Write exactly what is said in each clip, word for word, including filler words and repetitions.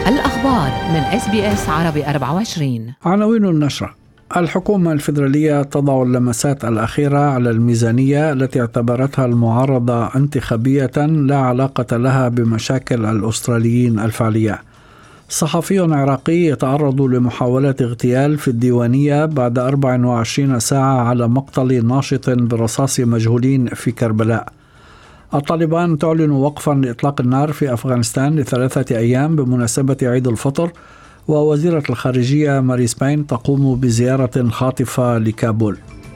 الأخبار من إس بي إس عربي أربعة وعشرين. عناوين النشرة: الحكومة الفيدرالية تضع اللمسات الأخيرة على الميزانية التي اعتبرتها المعارضة انتخابية لا علاقة لها بمشاكل الأستراليين الفعلية. صحفي عراقي يتعرض لمحاولة اغتيال في الديوانية بعد أربع وعشرين ساعة على مقتل ناشط برصاص مجهولين في كربلاء. الطالبان تعلن وقفا لإطلاق النار في أفغانستان لثلاثة أيام بمناسبة عيد الفطر. ووزيرة الخارجية ماري سبين تقوم بزيارة خاطفة لكابول.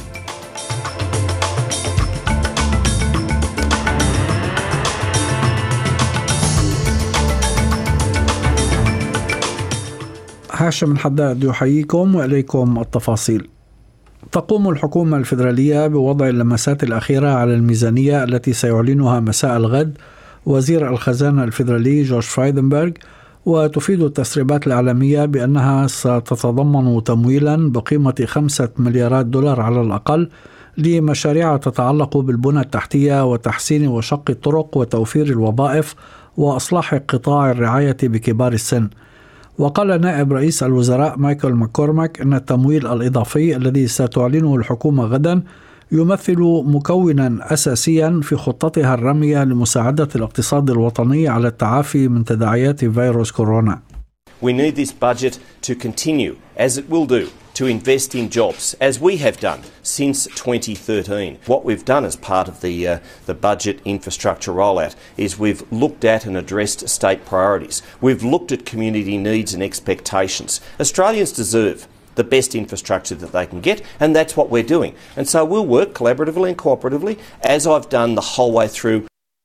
هاشم حداد يحييكم وإليكم التفاصيل. تقوم الحكومة الفيدرالية بوضع اللمسات الأخيرة على الميزانية التي سيعلنها مساء الغد وزير الخزانة الفيدرالي جورج فرايدنبرغ، وتفيد التسريبات الإعلامية بأنها ستتضمن تمويلا بقيمة خمسة مليارات دولار على الأقل لمشاريع تتعلق بالبنى التحتية وتحسين وشق الطرق وتوفير الوظائف وإصلاح قطاع الرعاية بكبار السن. وقال نائب رئيس الوزراء مايكل ماكورماك أن التمويل الإضافي الذي ستعلنه الحكومة غدا يمثل مكونا أساسيا في خطتها الرامية لمساعدة الاقتصاد الوطني على التعافي من تداعيات فيروس كورونا. We need this budget to continue, as it will do, to invest in jobs, as we have done since twenty thirteen. What we've done as part of the uh, the budget infrastructure rollout is we've looked at and addressed state priorities. We've looked at community needs and expectations. Australians deserve the best infrastructure that they can get, and that's what we're doing. And so we'll work collaboratively and cooperatively, as I've done the whole way through.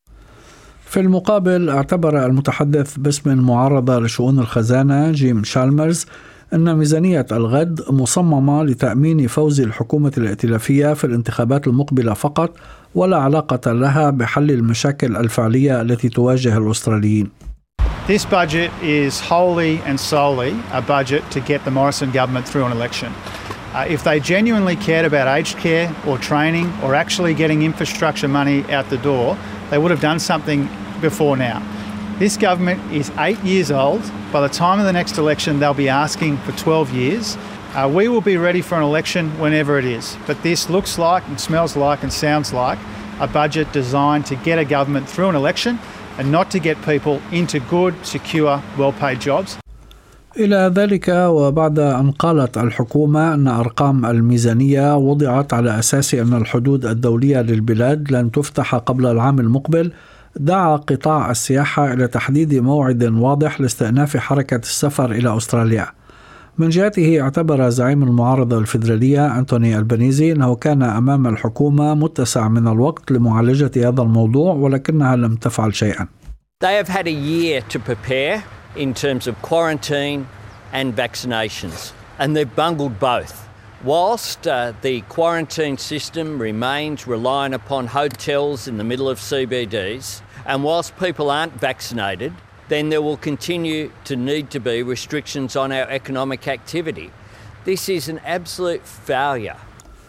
في المقابل، اعتبر المتحدث باسم المعارضة لشؤون الخزانة جيم شالمرز أن ميزانية الغد مصممة لتأمين فوز الحكومة الائتلافية في الانتخابات المقبلة فقط، ولا علاقة لها بحل المشاكل الفعلية التي تواجه الأستراليين. This budget is wholly and solely a budget to get the Morrison government through an election. Uh, if they genuinely cared about aged care or training or actually getting infrastructure money out the door, they would have done something before now. This government is eight years old. By the time of the next election, they'll be asking for twelve years. Uh, we will be ready for an election whenever it is. But this looks like and smells like and sounds like a budget designed to get a government through an election and not to get people into good, secure, well-paid jobs. إلى ذلك، وبعد أن قالت الحكومة أن أرقام الميزانية وضعت على أساس أن الحدود الدولية للبلاد لن تفتح قبل العام المقبل، دعا قطاع السياحة إلى تحديد موعد واضح لاستئناف حركة السفر إلى أستراليا. من جهته، اعتبر زعيم المعارضة الفيدرالية أنتوني ألبانيزي أنه كان أمام الحكومة متسع من الوقت لمعالجة هذا الموضوع، ولكنها لم تفعل شيئا. They have had a year to prepare in terms of quarantine and vaccinations, and they've bungled both. Whilst uh, the quarantine system remains reliant upon hotels in the middle of C B Ds, and whilst people aren't vaccinated, then there will continue to need to be restrictions on our economic activity. This is an absolute failure.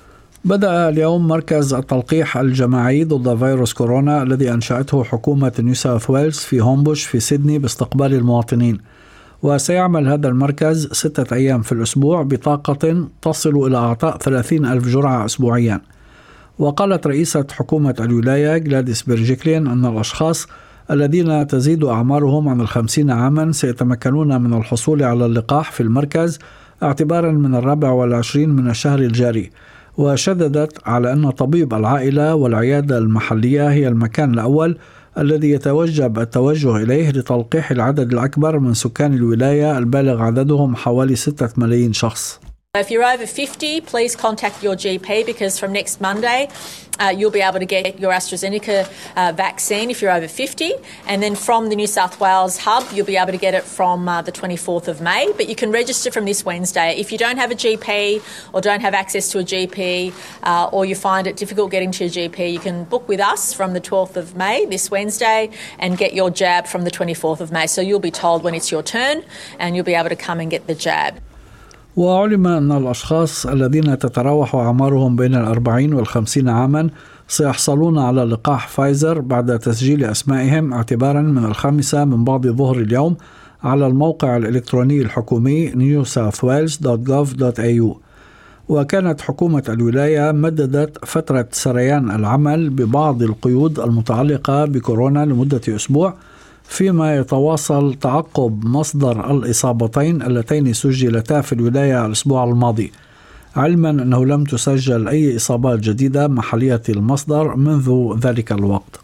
بدأ اليوم مركز التلقيح الجماعي ضد فيروس كورونا الذي أنشأته حكومة نيو ساوث ويلز في هومبوش في سيدني باستقبال المواطنين، وسيعمل هذا المركز ستة أيام في الأسبوع بطاقة تصل إلى إعطاء ثلاثين ألف جرعة أسبوعيا. وقالت رئيسة حكومة الولاية غلاديس بيرجيكلين أن الأشخاص الذين تزيد أعمارهم عن الخمسين عاما سيتمكنون من الحصول على اللقاح في المركز اعتبارا من الرابع والعشرين من الشهر الجاري. وشددت على أن طبيب العائلة والعيادة المحلية هي المكان الأول الذي يتوجب التوجه إليه لتلقيح العدد الأكبر من سكان الولاية البالغ عددهم حوالي ستة ملايين شخص. If you're over fifty, please contact your G P because from next Monday uh, you'll be able to get your AstraZeneca uh, vaccine if you're over fifty, and then from the New South Wales hub you'll be able to get it from uh, the twenty-fourth of May, but you can register from this Wednesday. If you don't have a G P or don't have access to a G P uh, or you find it difficult getting to your G P, you can book with us from the twelfth of May, this Wednesday, and get your jab from the twenty-fourth of May. So you'll be told when it's your turn and you'll be able to come and get the jab. وعلم أن الأشخاص الذين تتراوح أعمارهم بين الأربعين والخمسين عاما سيحصلون على لقاح فايزر بعد تسجيل أسمائهم اعتبارا من الخامسة من بعد ظهر اليوم على الموقع الإلكتروني الحكومي نيو ساوث ويلز دوت جوف دوت إيه يو. وكانت حكومة الولاية مددت فترة سريان العمل ببعض القيود المتعلقة بكورونا لمدة أسبوع، فيما يتواصل تعقب مصدر الإصابتين اللتين سجلتا في الولاية الأسبوع الماضي، علما أنه لم تسجل أي إصابات جديدة محلية المصدر منذ ذلك الوقت.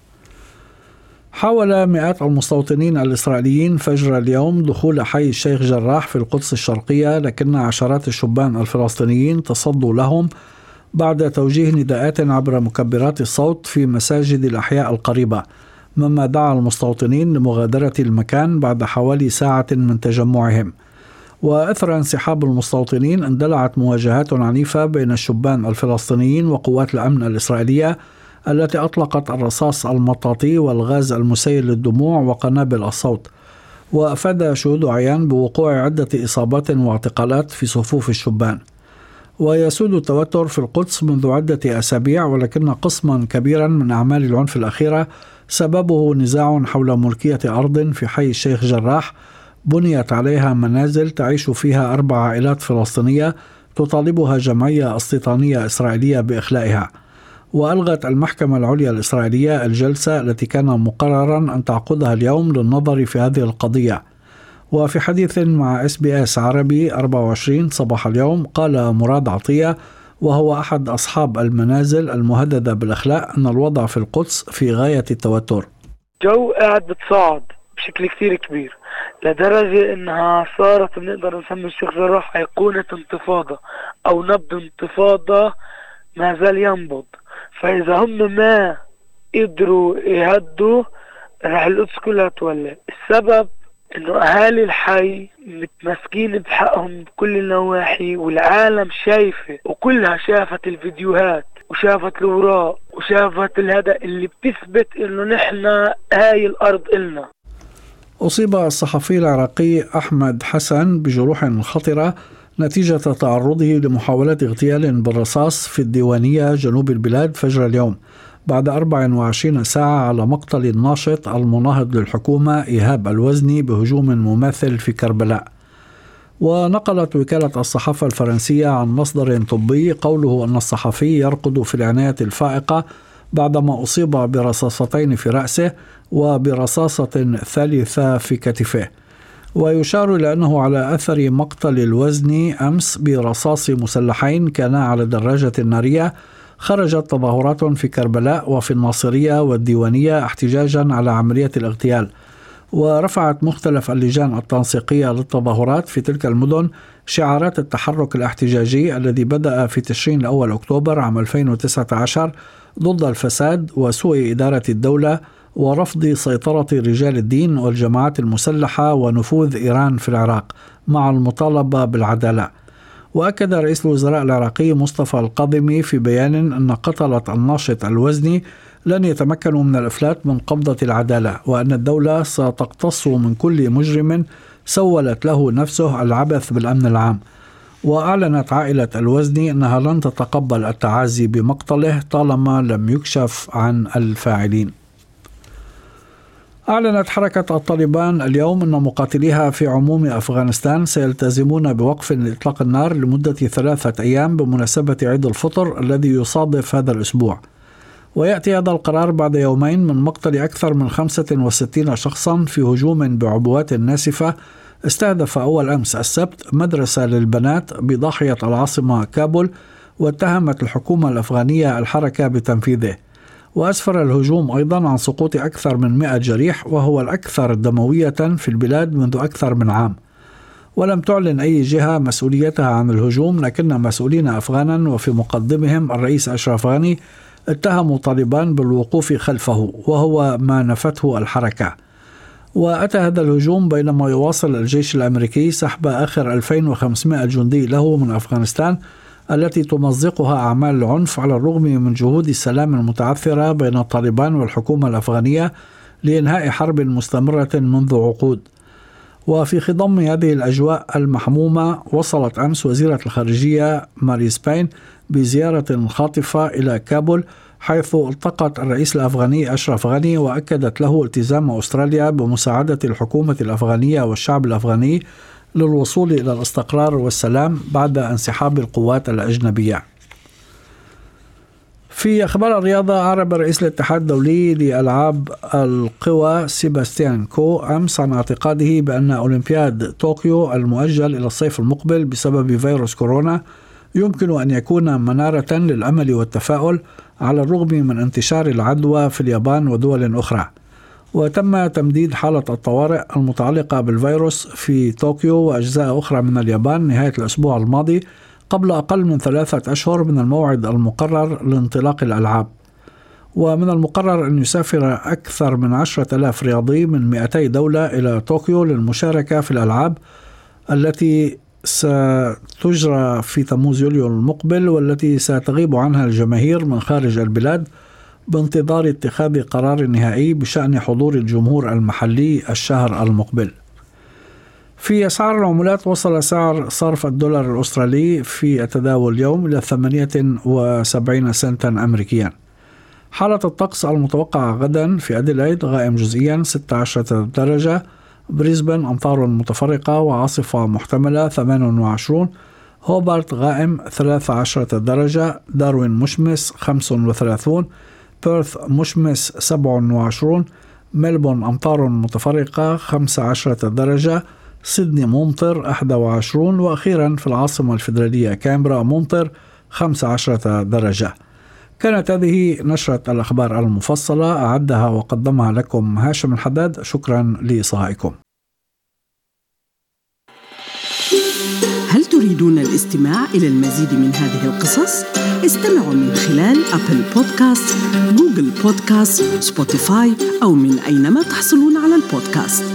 حاول مئات المستوطنين الإسرائيليين فجر اليوم دخول حي الشيخ جراح في القدس الشرقية، لكن عشرات الشبان الفلسطينيين تصدوا لهم بعد توجيه نداءات عبر مكبرات الصوت في مساجد الأحياء القريبة، مما دعا المستوطنين لمغادرة المكان بعد حوالي ساعة من تجمعهم. وأثر انسحاب المستوطنين اندلعت مواجهات عنيفة بين الشبان الفلسطينيين وقوات الأمن الإسرائيلية التي أطلقت الرصاص المطاطي والغاز المسيل للدموع وقنابل الصوت. وأفاد شهود عيان بوقوع عدة إصابات واعتقالات في صفوف الشبان. ويسود التوتر في القدس منذ عدة أسابيع، ولكن قسما كبيرا من أعمال العنف الأخيرة سببه نزاع حول ملكية أرض في حي الشيخ جراح بنيت عليها منازل تعيش فيها أربع عائلات فلسطينية تطالبها جمعية استيطانية إسرائيلية بإخلائها. وألغت المحكمة العليا الإسرائيلية الجلسة التي كان مقررا أن تعقدها اليوم للنظر في هذه القضية. وفي حديث مع إس بي إس عربي أربعة وعشرين صباح اليوم، قال مراد عطية وهو أحد أصحاب المنازل المهددة بالإخلاء أن الوضع في القدس في غاية التوتر. جو قاعد بتصاعد بشكل كثير كبير لدرجة انها صارت بنقدر نسمي الشيخ جراح أيقونة انتفاضة او نبض انتفاضة ما زال ينبض. فاذا هم ما قدروا يهدوا راح القدس كلها تولع. السبب انه اهالي الحي متمسكين بحقهم بكل النواحي، والعالم شايفة وكلها شافت الفيديوهات وشافت الوراق وشافت الهدى اللي بتثبت انه نحن هاي الارض إلنا. أصيب الصحفي العراقي أحمد حسن بجروح خطرة نتيجة تعرضه لمحاولة اغتيال بالرصاص في الديوانية جنوب البلاد فجر اليوم، بعد أربع وعشرين ساعة على مقتل الناشط المناهض للحكومة إيهاب الوزني بهجوم مماثل في كربلاء. ونقلت وكالة الصحافة الفرنسية عن مصدر طبي قوله أن الصحفي يرقد في العناية الفائقة بعدما أصيب برصاصتين في رأسه وبرصاصة ثالثة في كتفه. ويشار إلى أنه على أثر مقتل الوزني أمس برصاص مسلحين كانا على دراجة نارية، خرجت تظاهرات في كربلاء وفي الناصرية والديوانية احتجاجا على عملية الاغتيال. ورفعت مختلف اللجان التنسيقية للتظاهرات في تلك المدن شعارات التحرك الاحتجاجي الذي بدأ في تشرين الأول أكتوبر عام ألفين وتسعة عشر ضد الفساد وسوء إدارة الدولة ورفض سيطرة رجال الدين والجماعات المسلحة ونفوذ إيران في العراق، مع المطالبة بالعدالة. وأكد رئيس الوزراء العراقي مصطفى القاضمي في بيان أن قتلة الناشط الوزني لن يتمكنوا من الإفلات من قبضة العدالة، وأن الدولة ستقتص من كل مجرم سولت له نفسه العبث بالأمن العام. وأعلنت عائلة الوزني أنها لن تتقبل التعازي بمقتله طالما لم يكشف عن الفاعلين. أعلنت حركة الطالبان اليوم أن مقاتليها في عموم أفغانستان سيلتزمون بوقف لإطلاق النار لمدة ثلاثة أيام بمناسبة عيد الفطر الذي يصادف هذا الأسبوع. ويأتي هذا القرار بعد يومين من مقتل أكثر من خمسة وستين شخصا في هجوم بعبوات ناسفة استهدف أول أمس السبت مدرسة للبنات بضاحية العاصمة كابول، واتهمت الحكومة الأفغانية الحركة بتنفيذه. وأسفر الهجوم أيضا عن سقوط أكثر من مئة جريح، وهو الأكثر دموية في البلاد منذ أكثر من عام. ولم تعلن أي جهة مسؤوليتها عن الهجوم، لكن مسؤولين أفغانا وفي مقدمهم الرئيس أشرف غاني اتهموا طالبان بالوقوف خلفه، وهو ما نفته الحركة. وأتى هذا الهجوم بينما يواصل الجيش الأمريكي سحب آخر ألفين وخمسمائة جندي له من أفغانستان التي تمزقها أعمال العنف، على الرغم من جهود السلام المتعثرة بين الطالبان والحكومة الأفغانية لإنهاء حرب مستمرة منذ عقود. وفي خضم هذه الأجواء المحمومة وصلت أمس وزيرة الخارجية ماري سبين بزيارة خاطفة إلى كابول، حيث التقت الرئيس الأفغاني أشرف غني وأكدت له التزام أستراليا بمساعدة الحكومة الأفغانية والشعب الأفغاني للوصول إلى الاستقرار والسلام بعد انسحاب القوات الأجنبية. في أخبار الرياضة، أعرب رئيس الاتحاد الدولي لألعاب القوى سيباستيان كو أمس عن اعتقاده بأن أولمبياد طوكيو المؤجل إلى الصيف المقبل بسبب فيروس كورونا يمكن أن يكون منارة للأمل والتفاؤل على الرغم من انتشار العدوى في اليابان ودول أخرى. وتم تمديد حالة الطوارئ المتعلقة بالفيروس في طوكيو وأجزاء أخرى من اليابان نهاية الأسبوع الماضي قبل أقل من ثلاثة أشهر من الموعد المقرر لانطلاق الألعاب. ومن المقرر أن يسافر أكثر من عشرة آلاف رياضي من مئتي دولة إلى طوكيو للمشاركة في الألعاب التي ستجرى في تموز يوليو المقبل، والتي ستغيب عنها الجماهير من خارج البلاد بانتظار اتخاذ قرار نهائي بشأن حضور الجمهور المحلي الشهر المقبل. في أسعار العملات، وصل سعر صرف الدولار الأسترالي في التداول اليوم إلى ثمانية وسبعين سنتا أمريكيا. حالة الطقس المتوقعة غدا: في أديلايد غائم جزئيا ستة عشر درجة، بريسبن أمطار متفرقة وعاصفة محتملة ثمانية وعشرين، هوبارت غائم ثلاثة عشر درجة، داروين مشمس خمسة وثلاثين، بيرث مشمس سبعة وعشرين، ملبون أمطار متفرقة خمسة عشر درجة، سيدني ممطر أحد وعشرين، وأخيرا في العاصمة الفيدرالية كامبرا ممطر خمسة عشر درجة. كانت هذه نشرة الأخبار المفصلة، أعدها وقدمها لكم هاشم الحداد. شكرا لإصغائكم. هل تريدون الاستماع إلى المزيد من هذه القصص؟ استمعوا من خلال أبل بودكاست، جوجل بودكاست، سبوتيفاي أو من أينما تحصلون على البودكاست.